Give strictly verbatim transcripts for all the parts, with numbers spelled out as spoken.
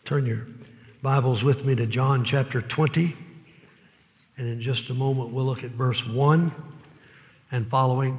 Turn your Bibles with me to John chapter twenty. And in just a moment, we'll look at verse one and following.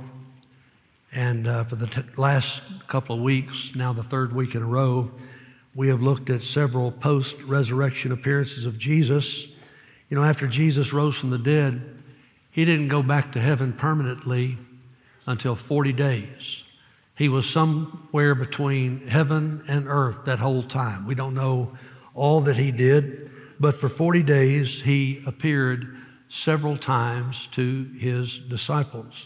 And uh, for the t- last couple of weeks, now the third week in a row, we have looked at several post-resurrection appearances of Jesus. You know, after Jesus rose from the dead, he didn't go back to heaven permanently until forty days. He was somewhere between heaven and earth that whole time. We don't know all that he did, but for forty days he appeared several times to his disciples.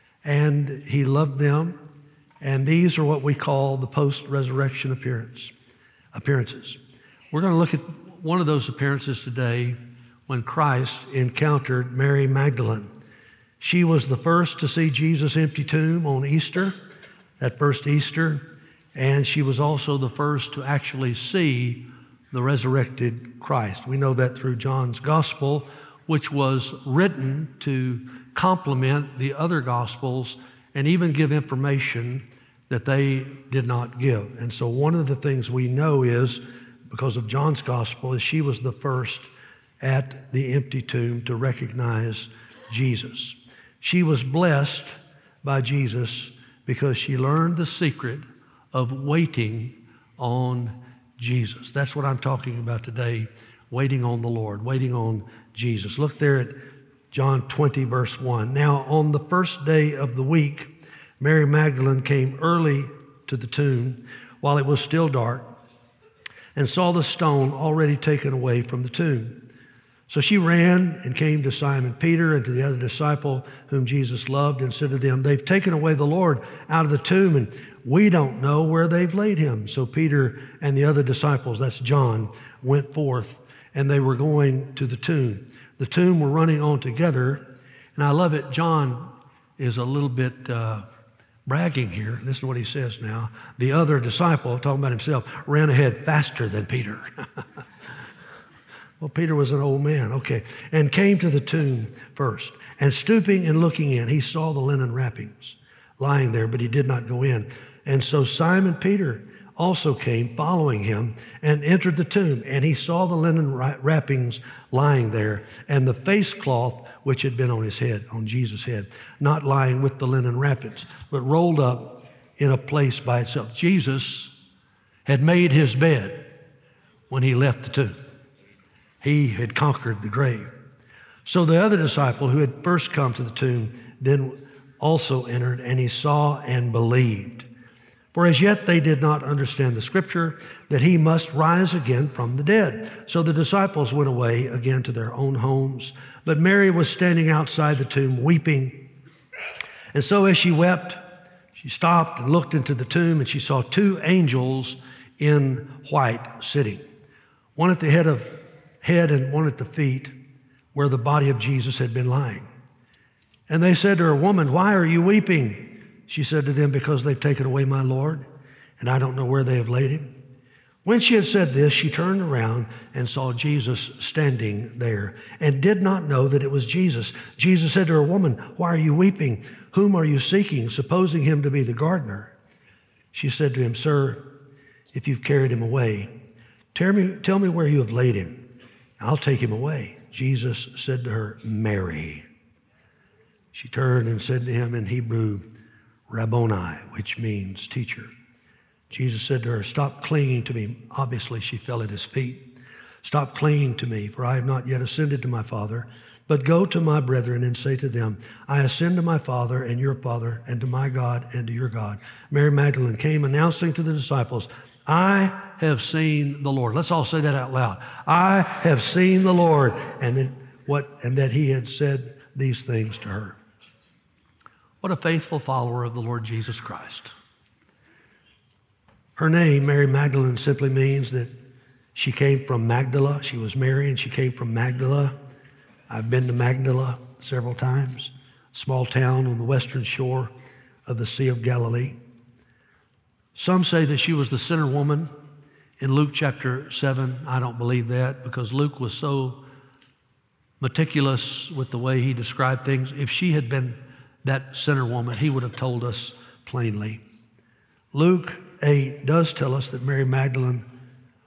And he loved them, and these are what we call the post-resurrection appearance, appearances. We're going to look at one of those appearances today when Christ encountered Mary Magdalene. She was the first to see Jesus' empty tomb on Easter, that first Easter, and she was also the first to actually see the resurrected Christ. We know that through John's gospel, which was written to complement the other gospels and even give information that they did not give. And so one of the things we know is, because of John's gospel, is she was the first at the empty tomb to recognize Jesus. She was blessed by Jesus because she learned the secret of waiting on Jesus. That's what I'm talking about today, waiting on the Lord, waiting on Jesus. Look there at John twenty, verse one. Now, on the first day of the week, Mary Magdalene came early to the tomb while it was still dark and saw the stone already taken away from the tomb. So she ran and came to Simon Peter and to the other disciple whom Jesus loved and said to them, "They've taken away the Lord out of the tomb, and we don't know where they've laid him." So Peter and the other disciples, that's John, went forth, and they were going to the tomb. The tomb were running on together, and I love it. John is a little bit uh, bragging here. Listen to what he says now. The other disciple, talking about himself, ran ahead faster than Peter. Well, Peter was an old man, okay, and came to the tomb first. And stooping and looking in, he saw the linen wrappings lying there, but he did not go in. And so Simon Peter also came following him and entered the tomb. And he saw the linen wrappings lying there and the face cloth which had been on his head, on Jesus' head, not lying with the linen wrappings, but rolled up in a place by itself. Jesus had made his bed when he left the tomb. He had conquered the grave. So the other disciple who had first come to the tomb then also entered, and he saw and believed. For as yet they did not understand the scripture that he must rise again from the dead. So the disciples went away again to their own homes. But Mary was standing outside the tomb weeping. And so as she wept, she stopped and looked into the tomb, and she saw two angels in white sitting, one at the head of head and one at the feet where the body of Jesus had been lying. And they said to her, "Woman, why are you weeping?" She said to them, "Because they've taken away my Lord, and I don't know where they have laid him." When she had said this, she turned around and saw Jesus standing there and did not know that it was Jesus. Jesus said to her, "Woman, why are you weeping? Whom are you seeking?" Supposing him to be the gardener. She said to him, "Sir, if you've carried him away, tell me, tell me where you have laid him. I'll take him away." Jesus said to her, "Mary." She turned and said to him in Hebrew, "Rabboni," which means teacher. Jesus said to her, "Stop clinging to me." Obviously, she fell at his feet. "Stop clinging to me, for I have not yet ascended to my Father. But go to my brethren and say to them, I ascend to my Father and your Father, and to my God and to your God." Mary Magdalene came announcing to the disciples, "I have seen the Lord." Let's all say that out loud. "I have seen the Lord," and then what? And that he had said these things to her. What a faithful follower of the Lord Jesus Christ. Her name, Mary Magdalene, simply means that she came from Magdala. She was Mary, and she came from Magdala. I've been to Magdala several times, small town on the western shore of the Sea of Galilee. Some say that she was the sinner woman in Luke chapter seven. I don't believe that, because Luke was so meticulous with the way he described things. If she had been that sinner woman, he would have told us plainly. Luke eight does tell us that Mary Magdalene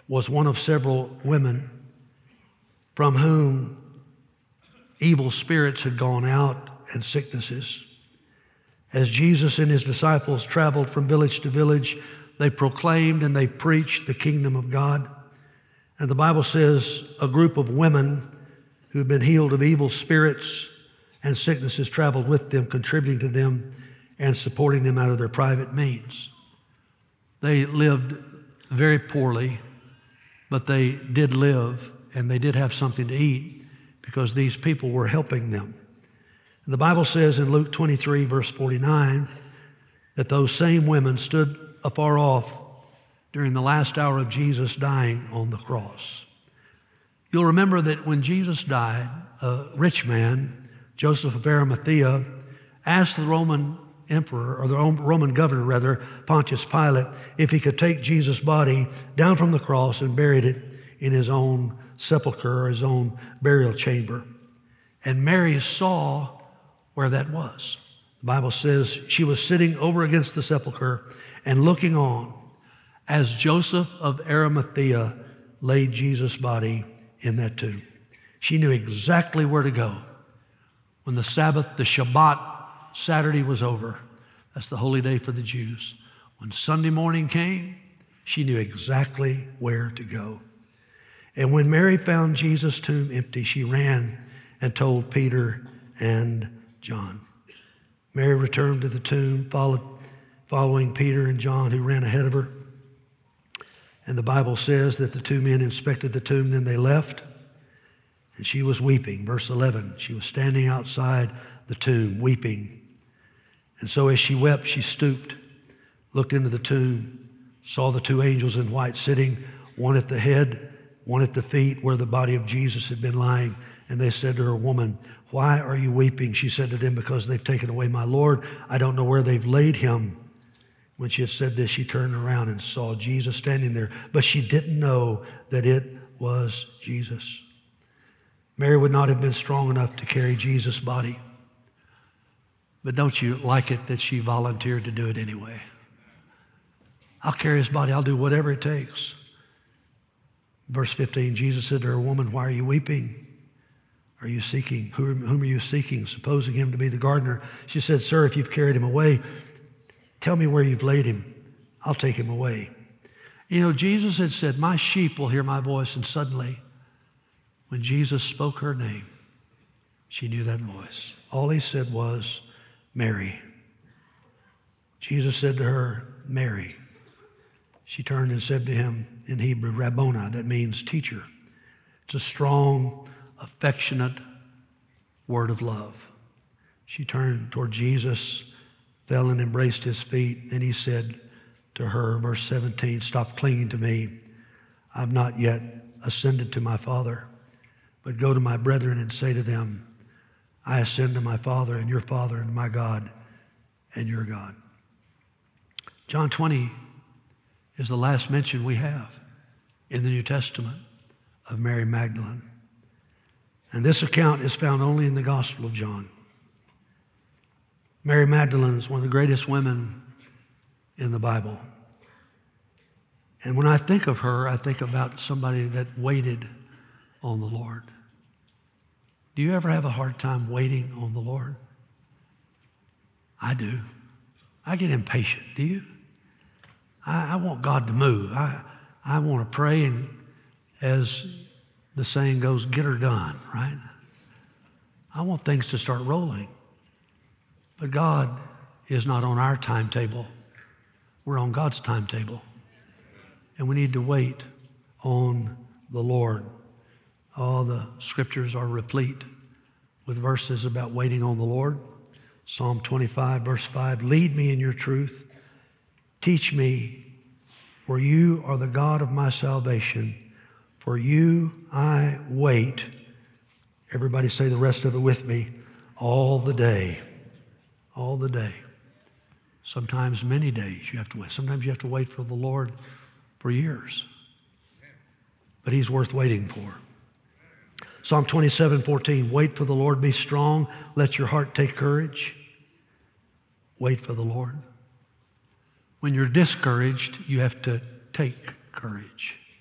was one of several women from whom evil spirits had gone out and sicknesses. As Jesus and his disciples traveled from village to village, they proclaimed and they preached the kingdom of God. And the Bible says a group of women who had been healed of evil spirits and sicknesses traveled with them, contributing to them and supporting them out of their private means. They lived very poorly, but they did live and they did have something to eat because these people were helping them. And the Bible says in Luke twenty-three, verse forty-nine, that those same women stood afar off during the last hour of Jesus dying on the cross. You'll remember that when Jesus died, a rich man, Joseph of Arimathea, asked the Roman emperor, or the Roman governor rather, Pontius Pilate, if he could take Jesus' body down from the cross and buried it in his own sepulcher or his own burial chamber. And Mary saw where that was. The Bible says she was sitting over against the sepulcher and looking on as Joseph of Arimathea laid Jesus' body in that tomb. She knew exactly where to go. When the Sabbath, the Shabbat, Saturday was over, that's the holy day for the Jews. When Sunday morning came, she knew exactly where to go. And when Mary found Jesus' tomb empty, she ran and told Peter and John. Mary returned to the tomb, followed, following Peter and John, who ran ahead of her. And the Bible says that the two men inspected the tomb, then they left. And she was weeping. Verse eleven, she was standing outside the tomb, weeping. And so as she wept, she stooped, looked into the tomb, saw the two angels in white sitting, one at the head, one at the feet where the body of Jesus had been lying. And they said to her, "Woman, why are you weeping?" She said to them, "Because they've taken away my Lord. I don't know where they've laid him." When she had said this, she turned around and saw Jesus standing there, but she didn't know that it was Jesus. Mary would not have been strong enough to carry Jesus' body. But don't you like it that she volunteered to do it anyway? I'll carry his body. I'll do whatever it takes. Verse fifteen, Jesus said to her, "Woman, why are you weeping? Are you seeking? Whom are you seeking?" Supposing him to be the gardener. She said, "Sir, if you've carried him away, tell me where you've laid him. I'll take him away." You know, Jesus had said, "My sheep will hear my voice," and suddenly, when Jesus spoke her name, she knew that voice. All he said was, "Mary." Jesus said to her, "Mary." She turned and said to him in Hebrew, "Rabboni," that means teacher. It's a strong, affectionate word of love. She turned toward Jesus, fell and embraced his feet, and he said to her, verse seventeen, "Stop clinging to me. I've not yet ascended to my Father, but go to my brethren and say to them, I ascend to my Father and your Father and my God and your God." John twenty is the last mention we have in the New Testament of Mary Magdalene. And this account is found only in the Gospel of John. Mary Magdalene is one of the greatest women in the Bible. And when I think of her, I think about somebody that waited on the Lord. Do you ever have a hard time waiting on the Lord? I do. I get impatient. Do you? I, I want God to move. I, I want to pray, and as the saying goes, get her done, right? I want things to start rolling. But God is not on our timetable. We're on God's timetable. And we need to wait on the Lord. All the scriptures are replete with verses about waiting on the Lord. Psalm twenty-five, verse five, "Lead me in your truth. Teach me, for you are the God of my salvation. For you I wait." Everybody say the rest of it with me. All the day. All the day. Sometimes many days you have to wait. Sometimes you have to wait for the Lord for years. But he's worth waiting for. Psalm twenty-seven, fourteen, "Wait for the Lord, be strong. Let your heart take courage." Wait for the Lord. When you're discouraged, you have to take courage.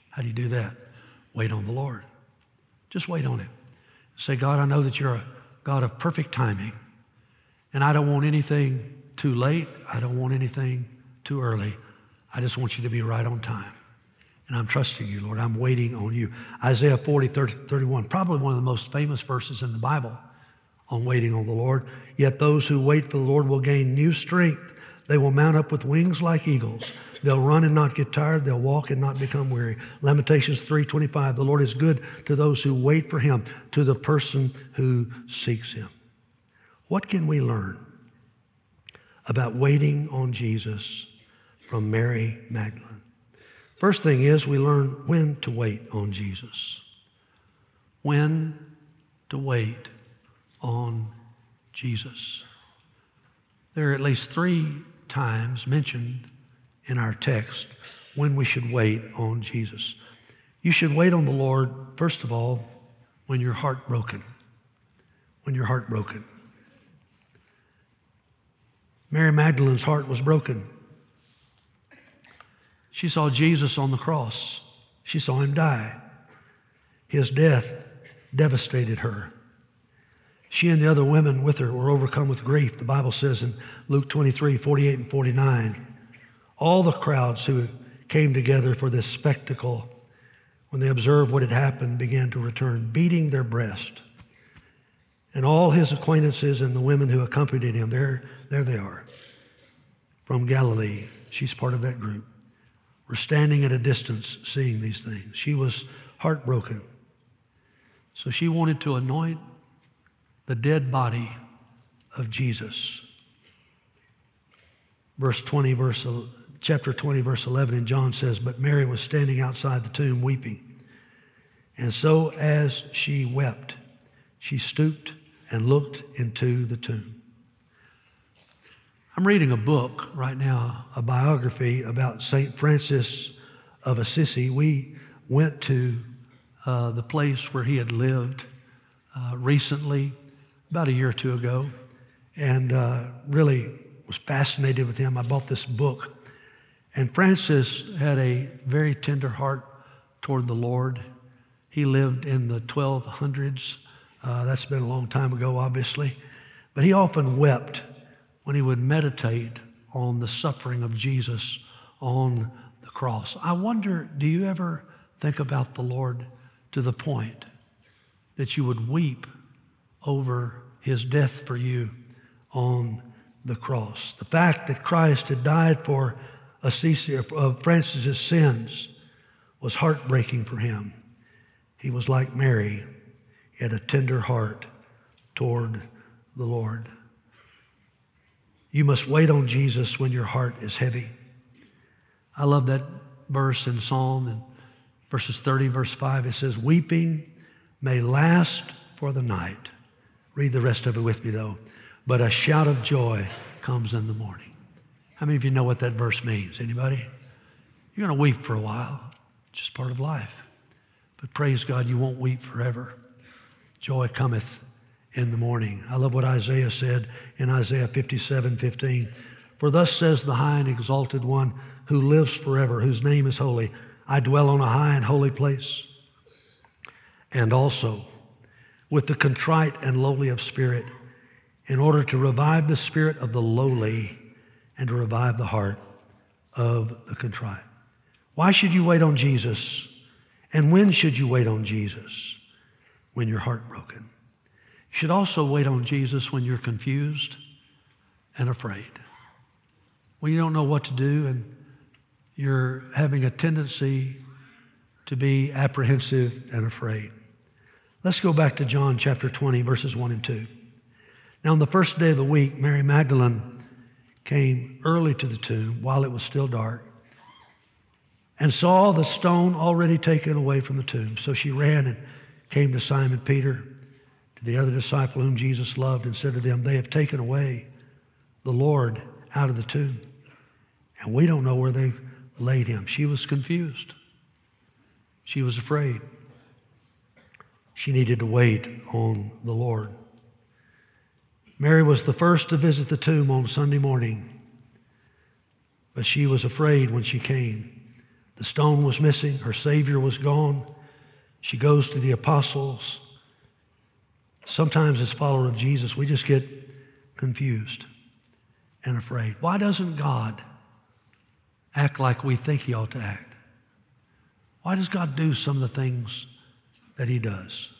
How do you do that? Wait on the Lord. Just wait on Him. Say, God, I know that you're a God of perfect timing, and I don't want anything too late. I don't want anything too early. I just want you to be right on time. And I'm trusting you, Lord. I'm waiting on you. Isaiah forty, thirty, thirty-one, probably one of the most famous verses in the Bible on waiting on the Lord. Yet those who wait for the Lord will gain new strength. They will mount up with wings like eagles. They'll run and not get tired. They'll walk and not become weary. Lamentations three twenty-five, the Lord is good to those who wait for him, to the person who seeks him. What can we learn about waiting on Jesus from Mary Magdalene? First thing is we learn when to wait on Jesus. When to wait on Jesus. There are at least three times mentioned in our text when we should wait on Jesus. You should wait on the Lord, first of all, when you're heartbroken. When you're heartbroken. Mary Magdalene's heart was broken. She saw Jesus on the cross. She saw him die. His death devastated her. She and the other women with her were overcome with grief. The Bible says in Luke twenty-three, forty-eight and forty-nine, all the crowds who came together for this spectacle, when they observed what had happened, began to return, beating their breast. And all his acquaintances and the women who accompanied him, there, there they are, from Galilee. She's part of that group. We're standing at a distance seeing these things. She was heartbroken. So she wanted to anoint the dead body of Jesus. Verse twenty, verse chapter twenty, verse eleven in John says, but Mary was standing outside the tomb weeping. And so as she wept, she stooped and looked into the tomb. I'm reading a book right now, a biography about Saint Francis of Assisi. We went to uh, the place where he had lived uh, recently, about a year or two ago, and uh, really was fascinated with him. I bought this book. And Francis had a very tender heart toward the Lord. He lived in the twelve hundreds. Uh, that's been a long time ago, obviously. But he often wept when he would meditate on the suffering of Jesus on the cross. I wonder, do you ever think about the Lord to the point that you would weep over his death for you on the cross? The fact that Christ had died for Assisi, of Francis's sins was heartbreaking for him. He was like Mary, he had a tender heart toward the Lord. You must wait on Jesus when your heart is heavy. I love that verse in Psalm, in verses thirty, verse five. It says, weeping may last for the night. Read the rest of it with me, though. But a shout of joy comes in the morning. How many of you know what that verse means? Anybody? You're going to weep for a while. It's just part of life. But praise God, you won't weep forever. Joy cometh in the morning. I love what Isaiah said in Isaiah fifty-seven fifteen. For thus says the high and exalted one who lives forever, whose name is holy. I dwell on a high and holy place. And also with the contrite and lowly of spirit, in order to revive the spirit of the lowly and to revive the heart of the contrite. Why should you wait on Jesus? And when should you wait on Jesus? When you're heartbroken. You should also wait on Jesus when you're confused and afraid. When you don't know what to do and you're having a tendency to be apprehensive and afraid. Let's go back to John chapter twenty, verses one and two. Now on the first day of the week, Mary Magdalene came early to the tomb while it was still dark and saw the stone already taken away from the tomb. So she ran and came to Simon Peter, to the other disciple whom Jesus loved, and said to them, they have taken away the Lord out of the tomb, and we don't know where they've laid him. She was confused. She was afraid. She needed to wait on the Lord. Mary was the first to visit the tomb on Sunday morning, but she was afraid when she came. The stone was missing. Her Savior was gone. She goes to the apostles. Sometimes as followers of Jesus, we just get confused and afraid. Why doesn't God act like we think he ought to act? Why does God do some of the things that he does?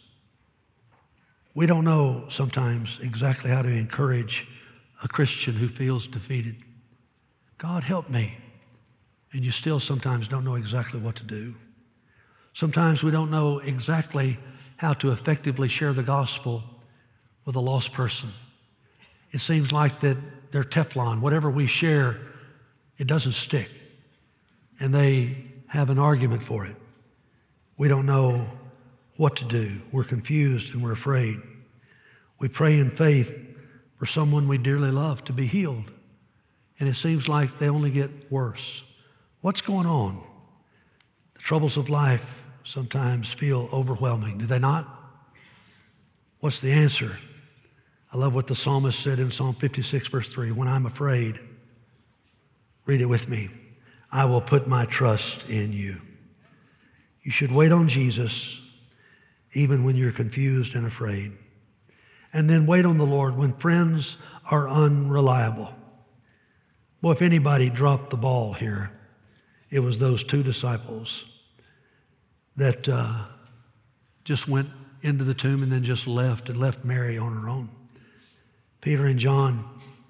We don't know sometimes exactly how to encourage a Christian who feels defeated. God, help me. And you still sometimes don't know exactly what to do. Sometimes we don't know exactly how to effectively share the gospel with a lost person. It seems like that they're Teflon. Whatever we share, it doesn't stick. And they have an argument for it. We don't know what to do. We're confused and we're afraid. We pray in faith for someone we dearly love to be healed. And it seems like they only get worse. What's going on? The troubles of life sometimes feel overwhelming, do they not? What's the answer? I love what the psalmist said in Psalm fifty-six, verse three. When I'm afraid, read it with me, I will put my trust in you. You should wait on Jesus even when you're confused and afraid. And then wait on the Lord when friends are unreliable. Well, if anybody dropped the ball here, it was those two disciples that uh, just went into the tomb and then just left and left Mary on her own. Peter and John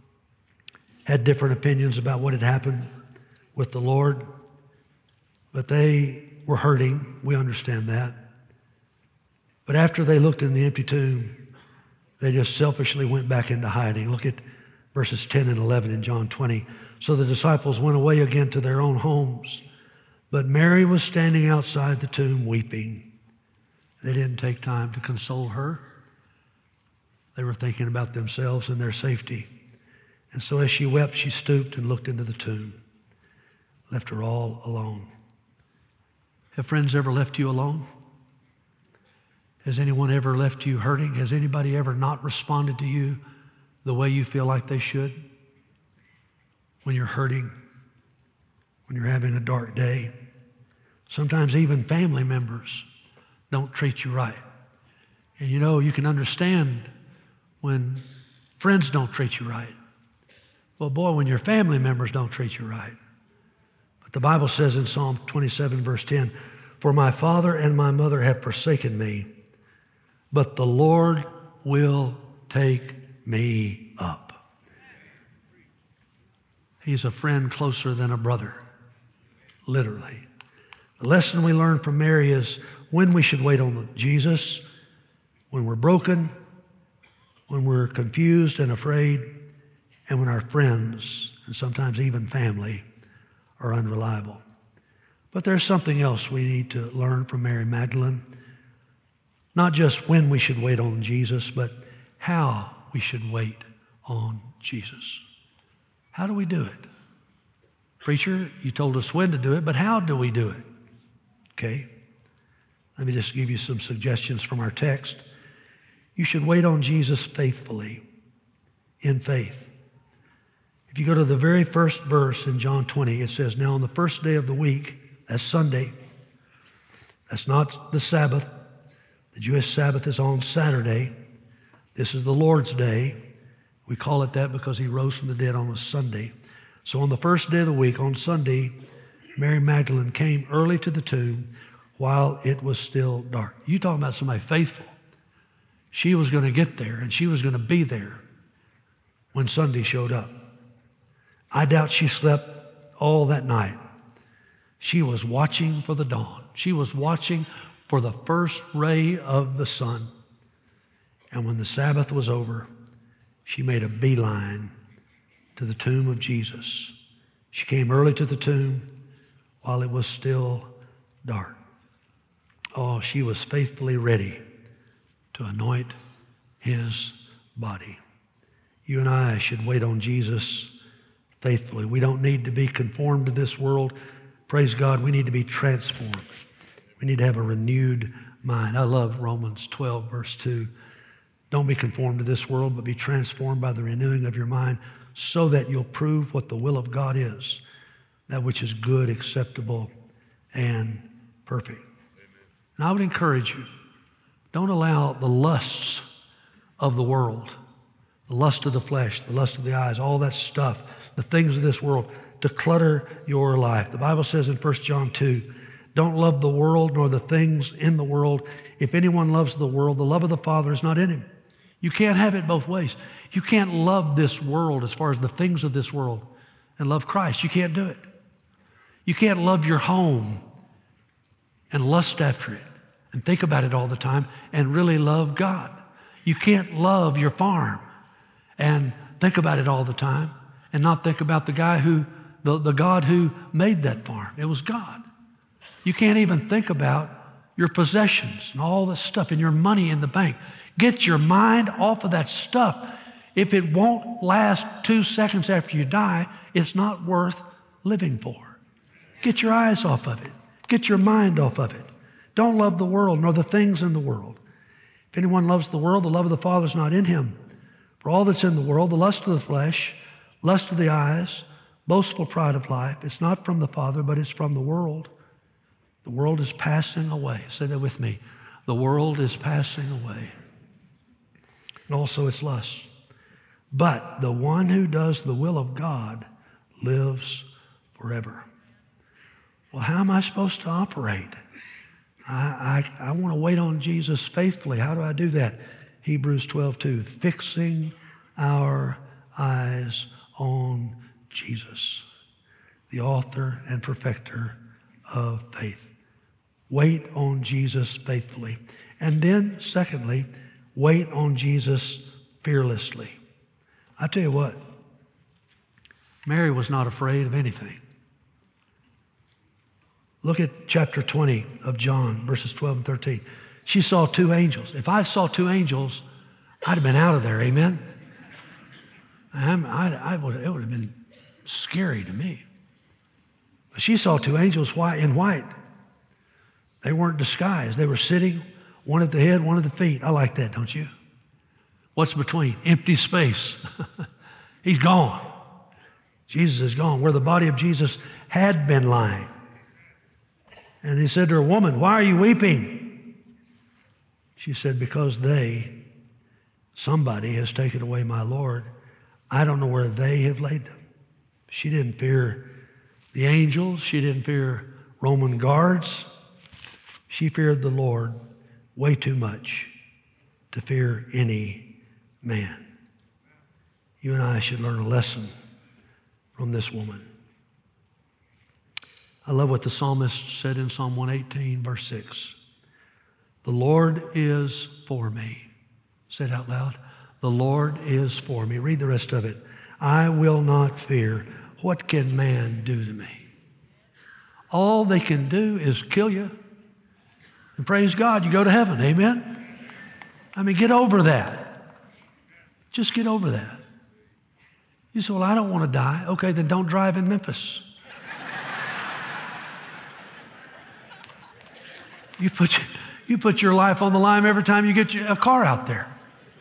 had different opinions about what had happened with the Lord, but they were hurting. We understand that. But after they looked in the empty tomb, they just selfishly went back into hiding. Look at verses ten and eleven in John twenty. So the disciples went away again to their own homes, but Mary was standing outside the tomb weeping. They didn't take time to console her. They were thinking about themselves and their safety. And so as she wept, she stooped and looked into the tomb, left her all alone. Have friends ever left you alone? Has anyone ever left you hurting? Has anybody ever not responded to you the way you feel like they should? When you're hurting, when you're having a dark day, sometimes even family members don't treat you right. And you know, you can understand when friends don't treat you right. Well, boy, when your family members don't treat you right. But the Bible says in Psalm twenty-seven, verse ten, for my father and my mother have forsaken me, but the Lord will take me up. He's a friend closer than a brother, literally. The lesson we learn from Mary is when we should wait on Jesus, when we're broken, when we're confused and afraid, and when our friends, and sometimes even family, are unreliable. But there's something else we need to learn from Mary Magdalene. Not just when we should wait on Jesus, but how we should wait on Jesus. How do we do it? Preacher, you told us when to do it, but how do we do it? Okay. Let me just give you some suggestions from our text. You should wait on Jesus faithfully, in faith. If you go to the very first verse in John twenty, it says, now on the first day of the week, that's Sunday. That's not the Sabbath. The Jewish Sabbath is on Saturday. This is the Lord's Day. We call it that because he rose from the dead on a Sunday. So on the first day of the week, on Sunday, Mary Magdalene came early to the tomb while it was still dark. You talking about somebody faithful. She was going to get there, and she was going to be there when Sunday showed up. I doubt she slept all that night. She was watching for the dawn. She was watching for the first ray of the sun. And when the Sabbath was over, she made a beeline to the tomb of Jesus. She came early to the tomb while it was still dark. Oh, she was faithfully ready to anoint his body. You and I should wait on Jesus faithfully. We don't need to be conformed to this world. Praise God, we need to be transformed. We need to have a renewed mind. I love Romans twelve, verse two. Don't be conformed to this world, but be transformed by the renewing of your mind so that you'll prove what the will of God is, that which is good, acceptable, and perfect. And I would encourage you, don't allow the lusts of the world, the lust of the flesh, the lust of the eyes, all that stuff, the things of this world, to clutter your life. The Bible says in First John two, don't love the world nor the things in the world. If anyone loves the world, the love of the Father is not in him. You can't have it both ways. You can't love this world as far as the things of this world and love Christ. You can't do it. You can't love your home and lust after it and think about it all the time and really love God. You can't love your farm and think about it all the time and not think about the guy who, the, the God who made that farm. It was God. You can't even think about your possessions and all this stuff and your money in the bank. Get your mind off of that stuff. If it won't last two seconds after you die, it's not worth living for. Get your eyes off of it. Get your mind off of it. Don't love the world nor the things in the world. If anyone loves the world, the love of the Father is not in him. For all that's in the world, the lust of the flesh, lust of the eyes, boastful pride of life, it's not from the Father, but it's from the world. The world is passing away. Say that with me. The world is passing away. And also its lust. But the one who does the will of God lives forever. Well, how am I supposed to operate? I, I, I want to wait on Jesus faithfully. How do I do that? Hebrews twelve two, fixing our eyes on Jesus, the author and perfecter of faith. Wait on Jesus faithfully. And then, secondly, wait on Jesus fearlessly. I tell you what, Mary was not afraid of anything. Look at chapter twenty of John, verses twelve and thirteen. She saw two angels. If I saw two angels, I'd have been out of there, amen? I'm, I, I would, it would have been scary to me. But she saw two angels white in white. They weren't disguised. They were sitting, one at the head, one at the feet. I like that, don't you? What's between? Empty space. He's gone. Jesus is gone. Where the body of Jesus had been lying. And he said to her, woman, why are you weeping? She said, because they, somebody has taken away my Lord. I don't know where they have laid them. She didn't fear the angels. She didn't fear Roman guards. She feared the Lord way too much to fear any man. You and I should learn a lesson from this woman. I love what the psalmist said in Psalm one eighteen, verse six. The Lord is for me. Say it out loud. The Lord is for me. Read the rest of it. I will not fear. What can man do to me? All they can do is kill you. And praise God, you go to heaven. Amen? I mean, get over that. Just get over that. You say, well, I don't want to die. Okay, then don't drive in Memphis. You put, your, you put your life on the line every time you get your, a car out there.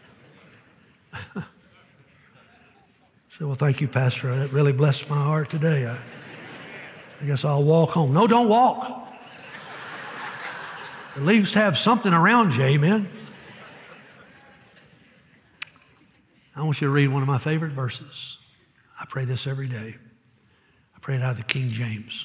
So, well, thank you, Pastor. That really blessed my heart today. I, I guess I'll walk home. No, don't walk. At least have something around you, amen? I want you to read one of my favorite verses. I pray this every day. I pray it out of the King James.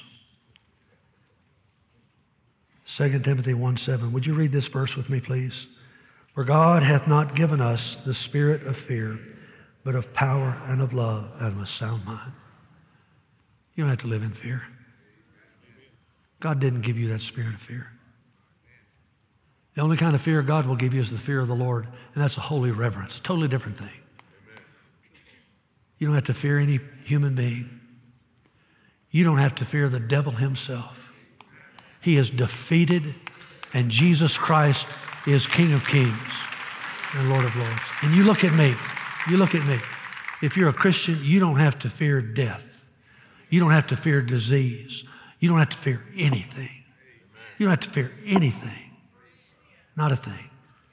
Second Timothy one seven. Would you read this verse with me, please? For God hath not given us the spirit of fear, but of power and of love and of a sound mind. You don't have to live in fear. God didn't give you that spirit of fear. The only kind of fear God will give you is the fear of the Lord, and that's a holy reverence, a totally different thing. You don't have to fear any human being. You don't have to fear the devil himself. He is defeated, and Jesus Christ is King of Kings and Lord of Lords. And you look at me, you look at me. If you're a Christian, you don't have to fear death. You don't have to fear disease. You don't have to fear anything. You don't have to fear anything. Not a thing.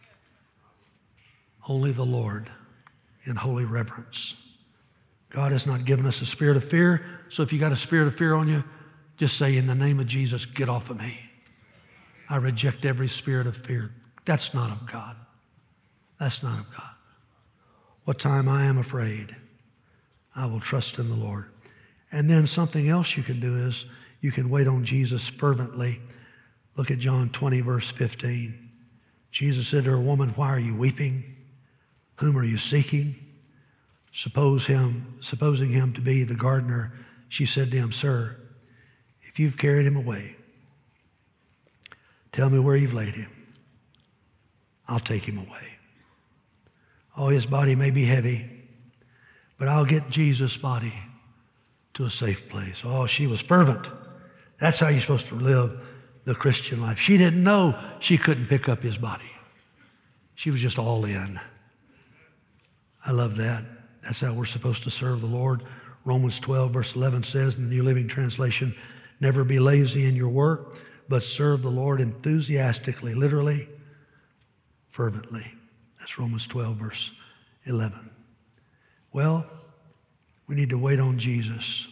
Only the Lord in holy reverence. God has not given us a spirit of fear, so if you got a spirit of fear on you, Just say, in the name of Jesus, get off of me. I reject every spirit of fear. That's not of God. That's not of God. What time I am afraid, I will trust in the Lord. And then something else you can do is you can wait on Jesus fervently. Look at John twenty, verse fifteen. Jesus said to her, woman, why are you weeping? Whom are you seeking? Suppose him, supposing him to be the gardener, she said to him, sir, if you've carried him away, tell me where you've laid him. I'll take him away. Oh, his body may be heavy, but I'll get Jesus' body to a safe place. Oh, she was fervent. That's how you're supposed to live the Christian life. She didn't know she couldn't pick up his body. She was just all in. I love that. That's how we're supposed to serve the Lord. Romans twelve, verse eleven says in the New Living Translation, never be lazy in your work, but serve the Lord enthusiastically, literally, fervently. That's Romans twelve, verse eleven. Well, we need to wait on Jesus.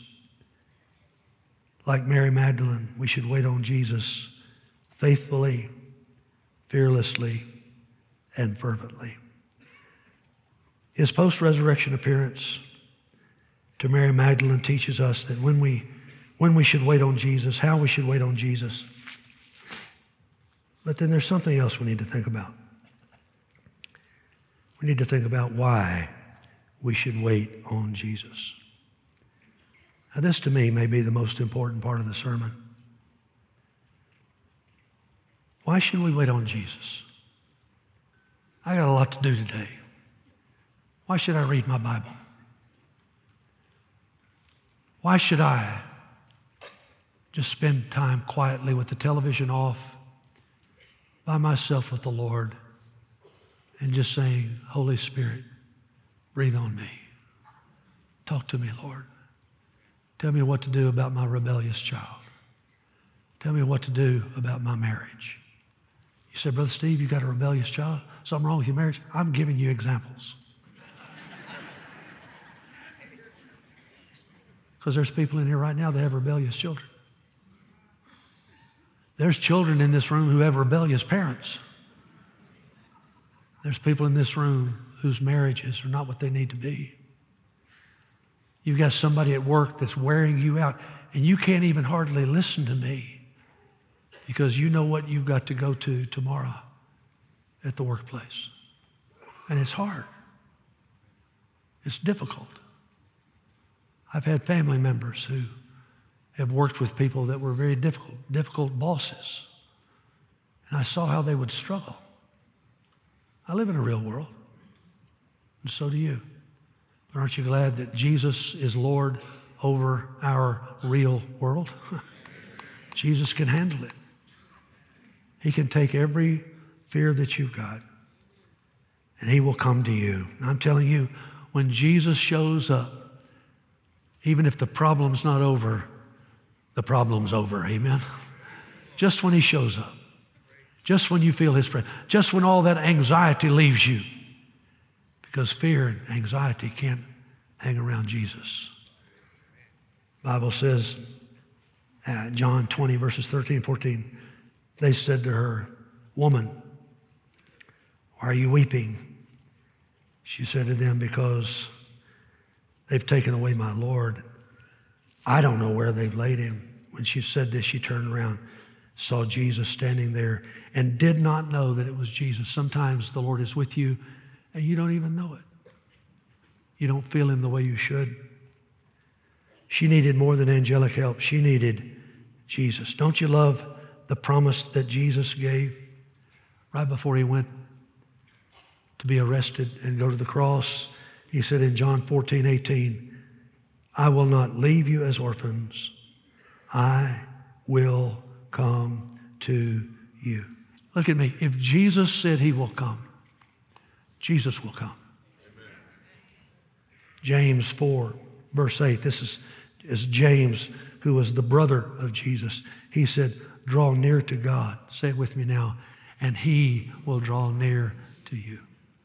Like Mary Magdalene, we should wait on Jesus faithfully, fearlessly, and fervently. His post-resurrection appearance to Mary Magdalene teaches us that when we, when we should wait on Jesus, how we should wait on Jesus. But then there's something else we need to think about. We need to think about why we should wait on Jesus. Now, this to me may be the most important part of the sermon. Why should we wait on Jesus? I got a lot to do today. Why should I read my Bible? Why should I just spend time quietly with the television off, by myself with the Lord, and just saying, Holy Spirit, breathe on me. Talk to me, Lord. Tell me what to do about my rebellious child. Tell me what to do about my marriage. You said, Brother Steve, you got a rebellious child? Something wrong with your marriage? I'm giving you examples. Because there's people in here right now that have rebellious children. There's children in this room who have rebellious parents. There's people in this room whose marriages are not what they need to be. You've got somebody at work that's wearing you out, and you can't even hardly listen to me because you know what you've got to go to tomorrow at the workplace. And it's hard. It's difficult. I've had family members who have worked with people that were very difficult, difficult bosses. And I saw how they would struggle. I live in a real world, and so do you. But aren't you glad that Jesus is Lord over our real world? Jesus can handle it. He can take every fear that you've got, and he will come to you. I'm telling you, when Jesus shows up, even if the problem's not over, the problem's over, amen? Just when he shows up, just when you feel his presence, just when all that anxiety leaves you, because fear and anxiety can't hang around Jesus. The Bible says, uh, John twenty, verses thirteen and fourteen, they said to her, woman, why are you weeping? She said to them, because they've taken away my Lord. I don't know where they've laid him. When she said this, she turned around, saw Jesus standing there, and did not know that it was Jesus. Sometimes the Lord is with you, and you don't even know it. You don't feel him the way you should. She needed more than angelic help. She needed Jesus. Don't you love the promise that Jesus gave right before he went to be arrested and go to the cross? He said in John fourteen, eighteen, I will not leave you as orphans. I will come to you. Look at me. If Jesus said he will come, Jesus will come. Amen. James four, verse eight. This is, is James, who was the brother of Jesus. He said, draw near to God. Say it with me now. And he will draw near to you.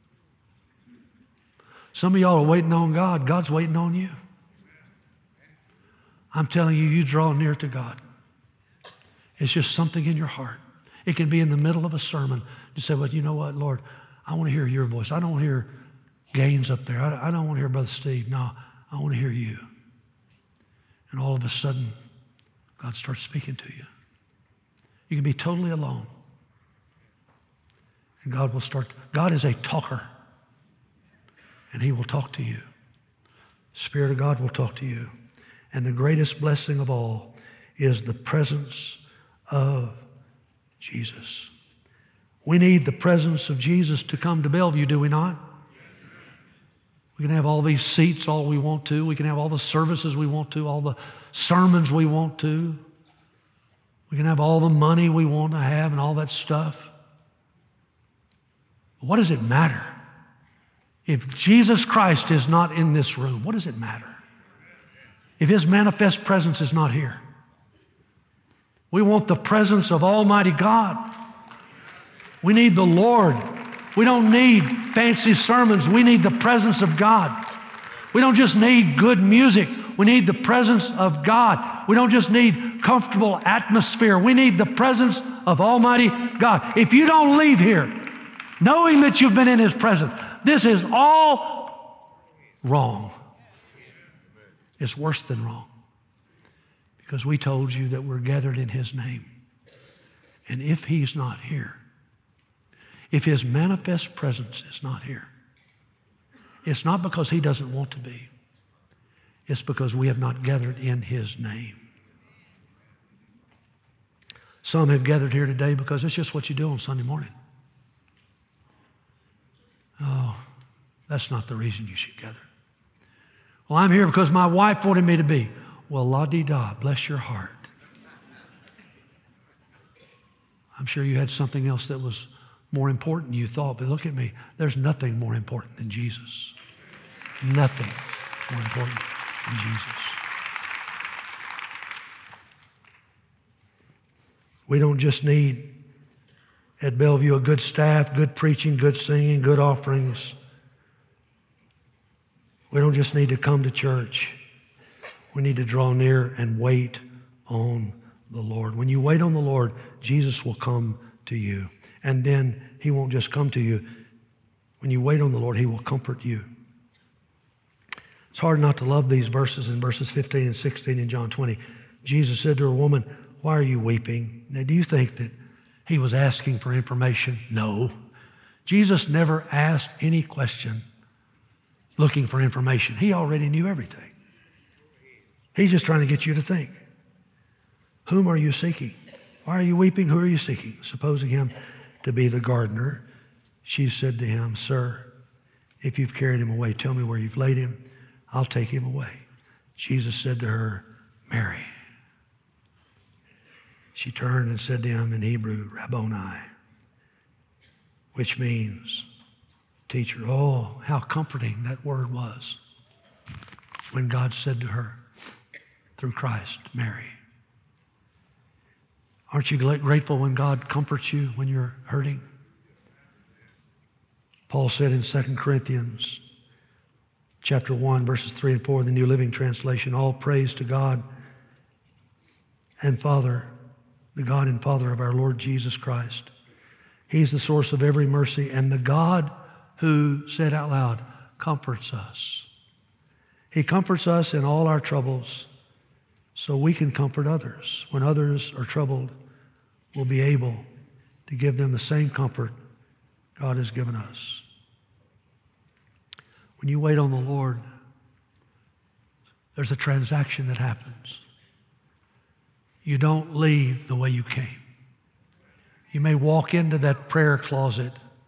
Some of y'all are waiting on God. God's waiting on you. I'm telling you, you draw near to God. It's just something in your heart. It can be in the middle of a sermon. You say, well, you know what, Lord, I want to hear your voice. I don't want to hear Gaines up there. I don't want to hear Brother Steve. No, I want to hear you. And all of a sudden, God starts speaking to you. You can be totally alone. And God will start. God is a talker. And he will talk to you. Spirit of God will talk to you. And the greatest blessing of all is the presence of Jesus. We need the presence of Jesus to come to Bellevue, do we not? We can have all these seats all we want to. We can have all the services we want to, all the sermons we want to. We can have all the money we want to have and all that stuff. But what does it matter? If Jesus Christ is not in this room, what does it matter? If his manifest presence is not here. We want the presence of Almighty God. We need the Lord. We don't need fancy sermons. We need the presence of God. We don't just need good music. We need the presence of God. We don't just need comfortable atmosphere. We need the presence of Almighty God. If you don't leave here knowing that you've been in his presence, this is all wrong. It's worse than wrong. Because we told you that we're gathered in his name. And if he's not here, if his manifest presence is not here, it's not because he doesn't want to be. It's because we have not gathered in his name. Some have gathered here today because it's just what you do on Sunday morning. Oh, that's not the reason you should gather. Well, I'm here because my wife wanted me to be. Well, la-di-da, bless your heart. I'm sure you had something else that was more important than you thought, but look at me. There's nothing more important than Jesus. Nothing more important than Jesus. We don't just need at Bellevue a good staff, good preaching, good singing, good offerings. We don't just need to come to church. We need to draw near and wait on the Lord. When you wait on the Lord, Jesus will come to you. And then he won't just come to you. When you wait on the Lord, he will comfort you. It's hard not to love these verses in verses fifteen and sixteen in John twenty. Jesus said to a woman, why are you weeping? Now, do you think that he was asking for information? No. Jesus never asked any question looking for information. He already knew everything. He's just trying to get you to think. Whom are you seeking? Why are you weeping? Who are you seeking? Supposing him to be the gardener, she said to him, sir, if you've carried him away, tell me where you've laid him. I'll take him away. Jesus said to her, Mary. She turned and said to him in Hebrew, Rabboni, which means teacher. Oh, how comforting that word was when God said to her, through Christ, Mary. Aren't you grateful when God comforts you when you're hurting? Paul said in Second Corinthians chapter one, verses three and four, the New Living Translation, all praise to God and Father, the God and Father of our Lord Jesus Christ. He's the source of every mercy and the God who, said out loud, comforts us. He comforts us in all our troubles so we can comfort others. When others are troubled, we'll be able to give them the same comfort God has given us. When you wait on the Lord, there's a transaction that happens. You don't leave the way you came. You may walk into that prayer closet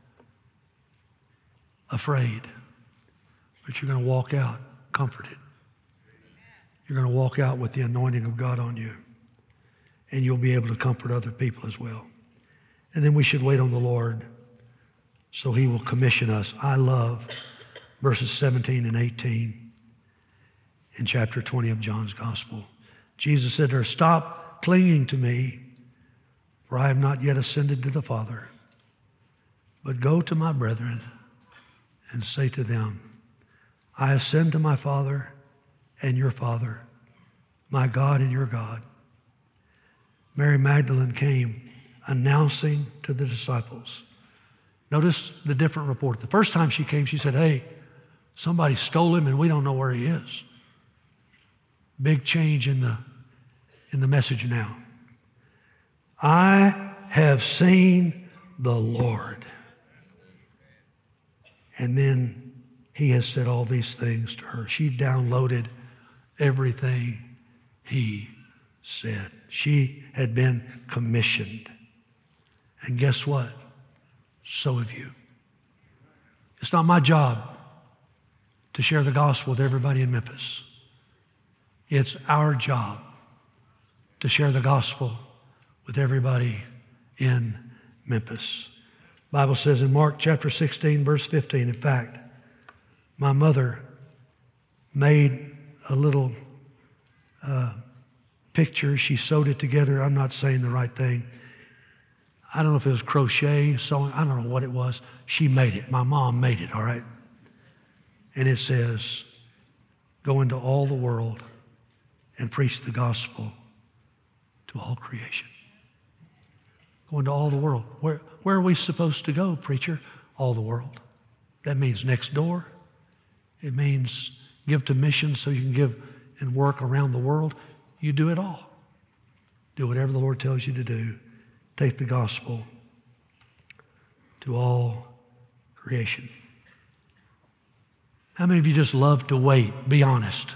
afraid, but you're going to walk out comforted. You're going to walk out with the anointing of God on you, and you'll be able to comfort other people as well. And then we should wait on the Lord so he will commission us. I love verses seventeen and eighteen in chapter twenty of John's Gospel. Jesus said to her, stop clinging to me, for I have not yet ascended to the Father, but go to my brethren and say to them, I ascend to my Father and your Father, my God and your God. Mary Magdalene came announcing to the disciples. Notice the different report. The first time she came, she said, hey, somebody stole him and we don't know where he is. Big change in the, in the message now. I have seen the Lord. And then he has said all these things to her. She downloaded everything he said. She had been commissioned. And guess what? So have you. It's not my job to share the gospel with everybody in Memphis. It's our job to share the gospel with everybody in Memphis. The Bible says in Mark chapter sixteen, verse fifteen, in fact, my mother made a little uh, picture. She sewed it together. I'm not saying the right thing. I don't know if it was crochet, sewing. I don't know what it was. She made it. My mom made it, all right? And it says, go into all the world and preach the gospel to all creation. Go into all the world. Where, where are we supposed to go, preacher? All the world. That means next door. It means give to missions so you can give and work around the world. You do it all. Do whatever the Lord tells you to do. Take the gospel to all creation. How many of you just love to wait? Be honest.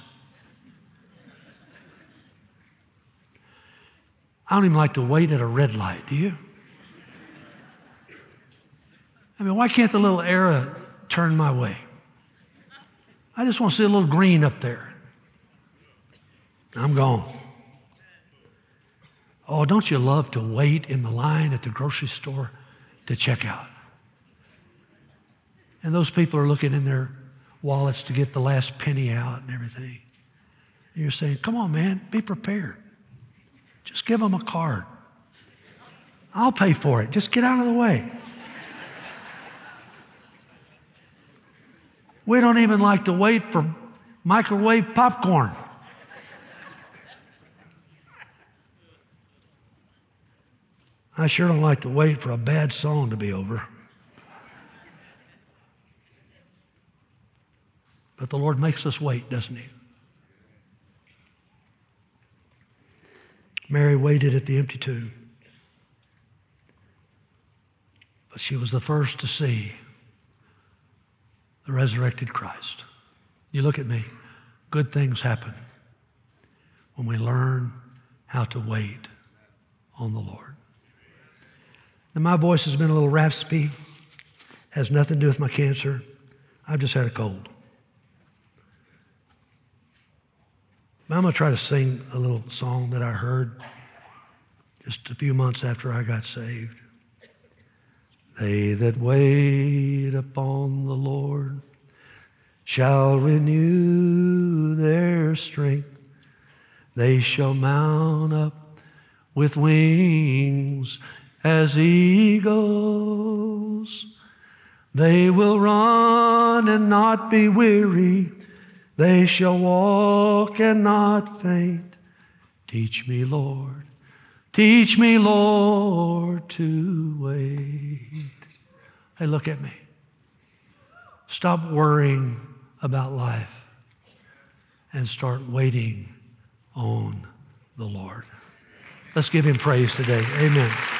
I don't even like to wait at a red light, do you? I mean, why can't the little arrow turn my way? I just want to see a little green up there. I'm gone. Oh, don't you love to wait in the line at the grocery store to check out? And those people are looking in their wallets to get the last penny out and everything. And you're saying, come on, man, be prepared. Just give them a card. I'll pay for it. Just get out of the way. We don't even like to wait for microwave popcorn. I sure don't like to wait for a bad song to be over. But the Lord makes us wait, doesn't he? Mary waited at the empty tomb. But she was the first to see the resurrected Christ. You look at me, good things happen when we learn how to wait on the Lord. Now, my voice has been a little raspy, has nothing to do with my cancer. I've just had a cold. But I'm going to try to sing a little song that I heard just a few months after I got saved. They that wait upon the Lord shall renew their strength. They shall mount up with wings as eagles. They will run and not be weary. They shall walk and not faint. Teach me, Lord. Teach me, Lord, to wait. Hey, look at me. Stop worrying about life and start waiting on the Lord. Let's give him praise today. Amen.